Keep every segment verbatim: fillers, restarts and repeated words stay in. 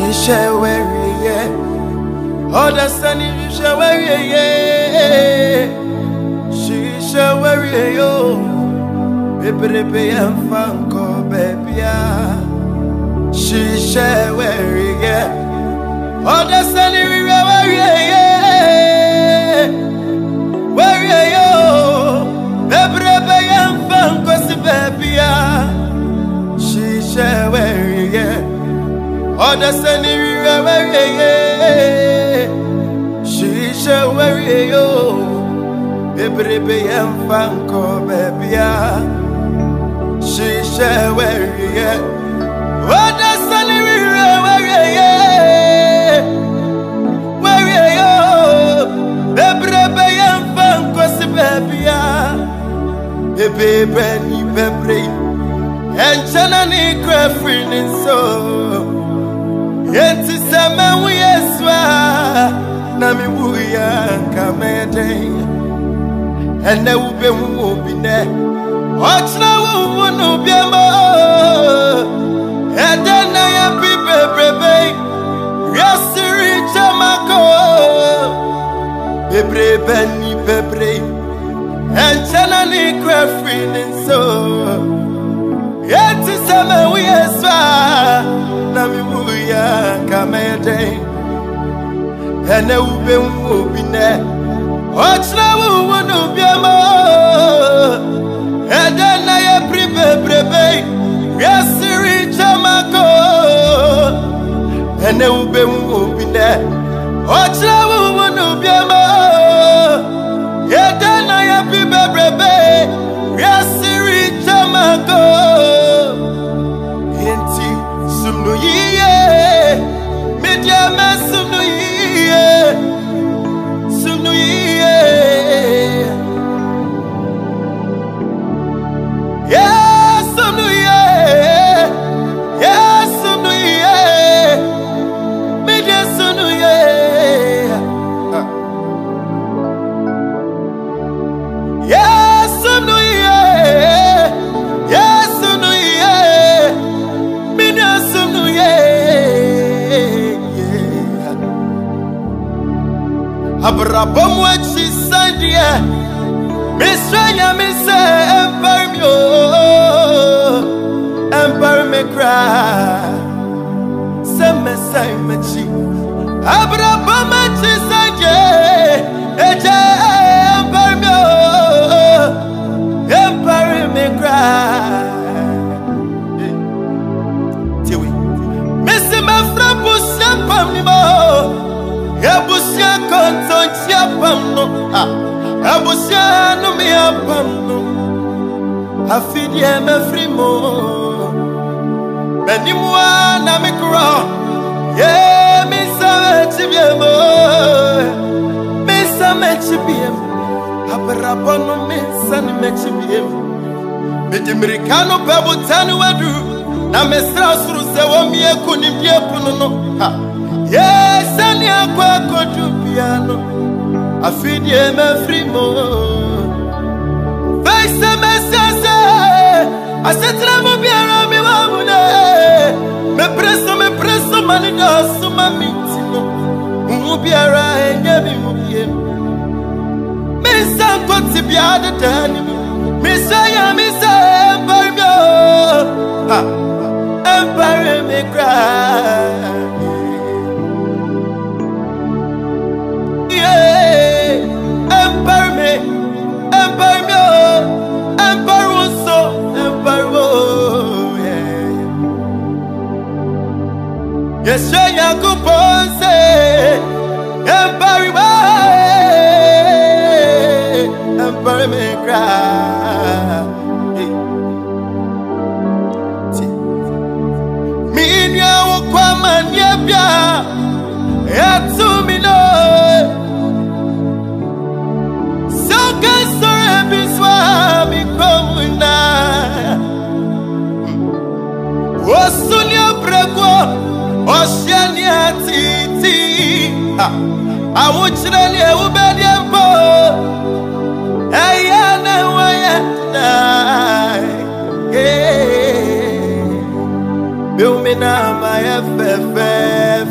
shall weary, yeah. Oh, the sunny shall weary, yeah. She shall weary, yo. Baby, and Fanco, baby, she shall weary, yeah. Oh, the sunny weary, yeah. Weary, yo. Baby, and Fanco, baby, she shall weary, yeah. Oh, the sunny weary, she shall weary, yo. Baby, and Fanco, baby, she shall weary, yeah. Oh, the sunny weary, weary, yo. Baby, and Fanco, baby, baby, baby, baby, and Chanani Craffin and so. Yet is a man we eswa Nami wuya kamede And there will be who be there Watch now who no be a mo And then I am people baby Yes to reach a mako Bebre benny bebre And chanani craffin and so Yet is a man we eswa Nami wuya kamede And there will be who be there Watch now who no be a mo And then I am prepare prepare Yes reach a mako And there will be who be there Watch now who no be a mo And then I am prepare prepare Yes reach a mako Sumno ye, media man sumno ye, sumno ye, yeah, sumno ye, yeah, sumno ye, media sumno ye, yeah, sumno ye, yeah, sumno ye. Abrabam what she said, yeah. Miss Raya, Miss Empire, me, Empire, me cry. Some say, me cheap. Abrabam what she said, yeah. Empire, me, Empire, me cry. Miss my friend, push up on me more. Abusia kontontia pamno ah abusia no me apamno afidi e me frimo benimwa na me kro ye mi same chibiemo mi same chibiemo abrabono mi sane me chibiemo me dimirikano pebutani wadu na me strasuru se wo mi ekuni biepuno no ha yes, and you go to piano. I feed you my free mo. Face a message. I said, I'm a piano, me wamune. Me preso, me preso, manida, suma mitino. Mubiara, and yabi mubiem. Me san koti biada tani. Me say, me say, embargo. Ha, embargo me cry. Empire me, empire me, empire so, empire yeah. Yes, I could pose empire me, empire me cry. Me nya ukwa manyebia, yatu mi no. Osunya brego Oceania titi Awuchira ni ubedi empo Eyana waya Biumina ma F F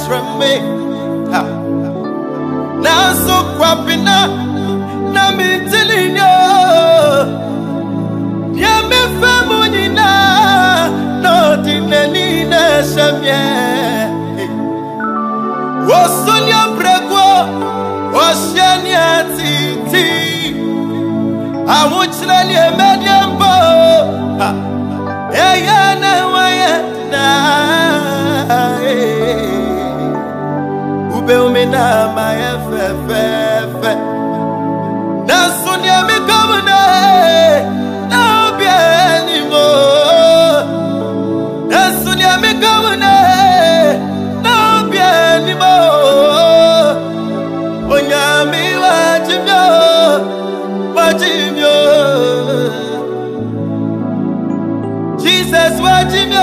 trembe. Now so kwapina na mitilinyo. Ya me famunina no dineni na shamye. Wosunya brego oshania titi. Awuchilani emediambo. Eya na waya na. Ube umena ma efefefe. Na sunya mi kamune. Na bieni mo. Na sunya mi kamune. Na bieni mo. Onyami wajibyo. Wajibyo. Jesus wajibyo.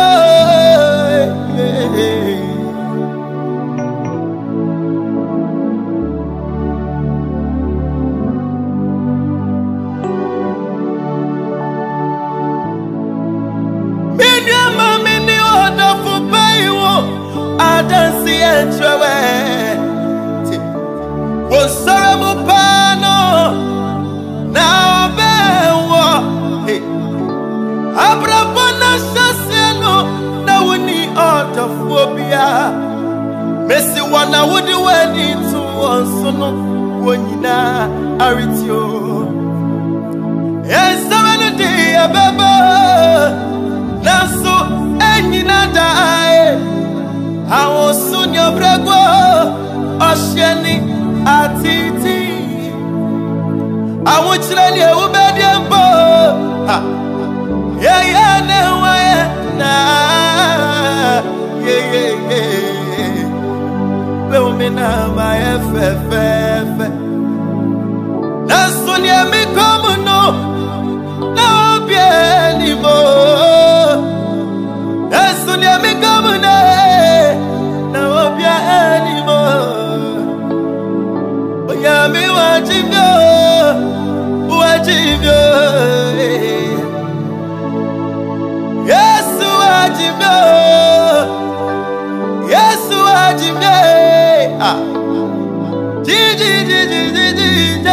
Minya mami ni oda fupayiwo adansi enchewe. Wosara mupano na obewo. Abrabona shasieno na wuni oda phobia. Mesi wana wudi weni tu onsono wonyina aritio. Esamenu di abeba naso enyina dae. Awon sunyo brego osheni atiti. Awon chileni eubediembo. Yeah, yeah, no way, nah, yeah, yeah, yeah. Belmina, my F F F. That's when you me come no, no be anymore. That's when you me come no, no be anymore. But yeah, me watching you, watching you. Yesu wajibyo, Yesu wajibyo, ah, ji ji ji ji ji ji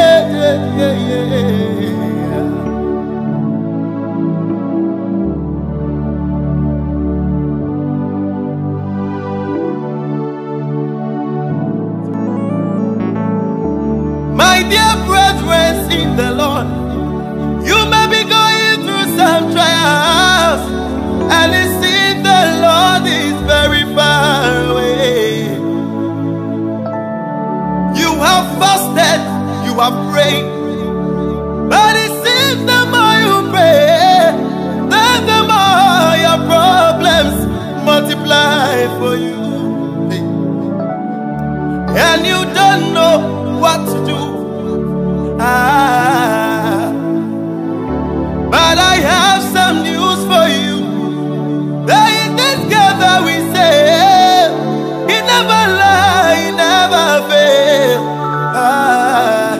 My dear brethren in the Lord, you may be going through some trials. And it seems the Lord is very far away. You have fasted, you have prayed, but it seems the more you pray, then the more your problems multiply for you. And you don't know what to do. Ah, but I have some news for you. That in this gather we say, He never lie, He never fail. Ah,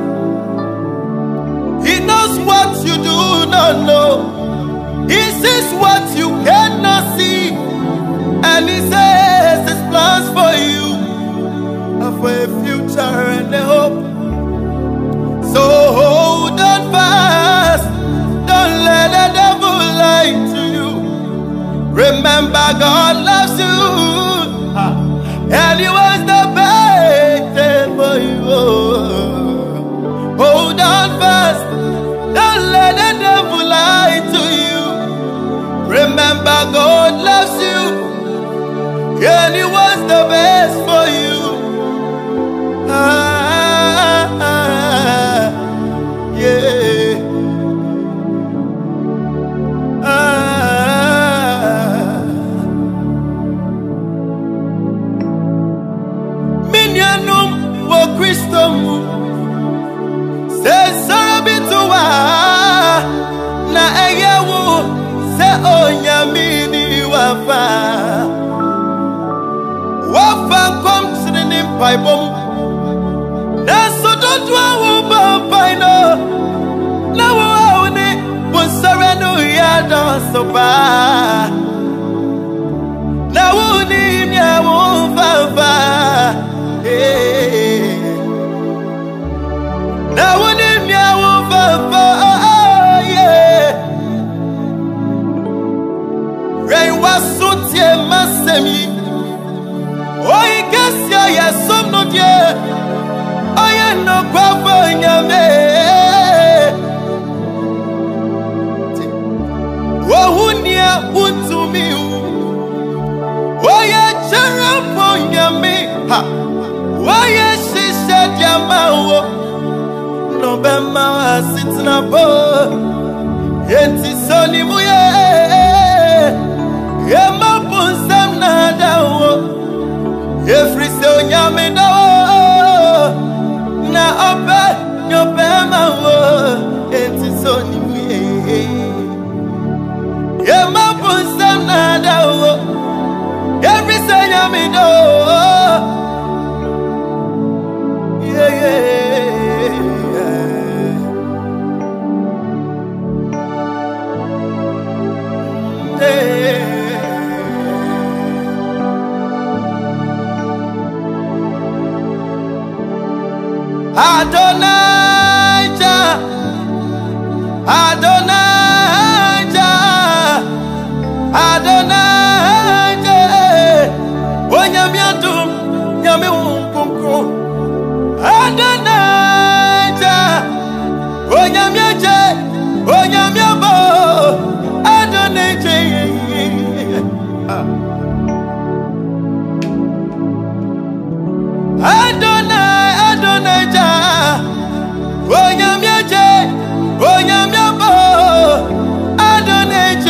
He knows what you do not know. He sees what you cannot see, and He says His plans for you are for a future and a hope. So hold on fast, don't let the devil lie to you. Remember, God loves you, and He wants the best for you. Hold on fast, don't let the devil lie to you. Remember, God loves you, and He wants the best for you. Ah, ah, yeah. Ah. Minyanum wo Christo mu se sarabi tuwa na eyewu se onyamini wafa wafa kom sini paibom na so dodwa wo paino na wo awni busarenu ya don soba na wo ni mi awon fafa Now when in ya over yeah. Rain was so dear masemi. Oh I guess ya ya some no dear. I am no papa in ya me. Oh unia unto me. Oh ya charapo in ya me. Ha. Oh ya she said ya ma. No bema sitna bo enti soni muye e ma punsam na dawo e free se onyame dawo na obe nyo bema wo enti soni muye e ma punsam na dawo e free se onyame dawo yeah yeah. Adonai, Adonai, Adonai, Onyamiadum, Yami Unkunku, Adonai, Onyamiaje, Onyamiabo, Adonai, Adonai, Adonai, Onyamiaje, Onyamiabo, Adonai,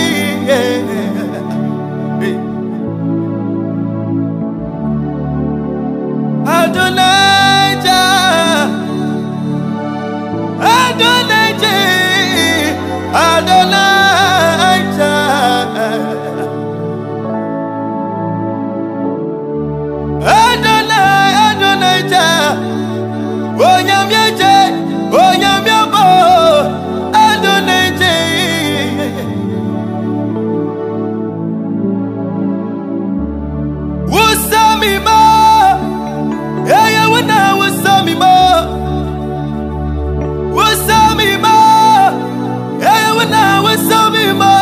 Adonai, Adonai, Adonai, Adonai, Adonai, Onyamiaje, Onyamiabo, Adonai, Wusami mo, yeah, wana wusami mo, Wusami mo, yeah, wana wusami mo,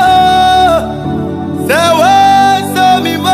Sawa sami mo.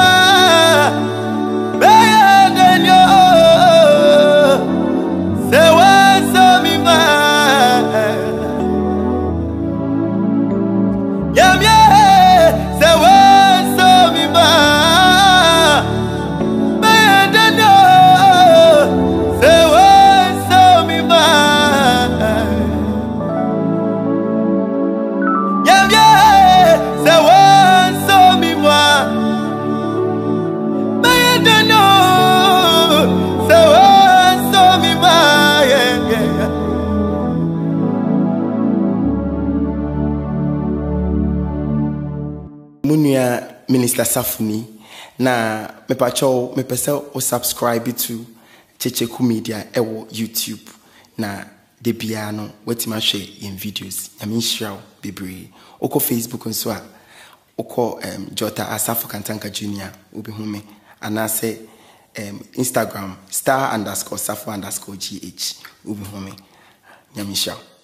Munia Minister Safuni na me pacho me pese o subscribe to Checheku Media ewo YouTube na de bia no wetima share in videos yami nhyiraw bebre oko Facebook nso a oko um, Jota Asafo Kantanka Junior obi hu me anase um, Instagram star underscore safo underscore gh obi hu me yami nhyiraw.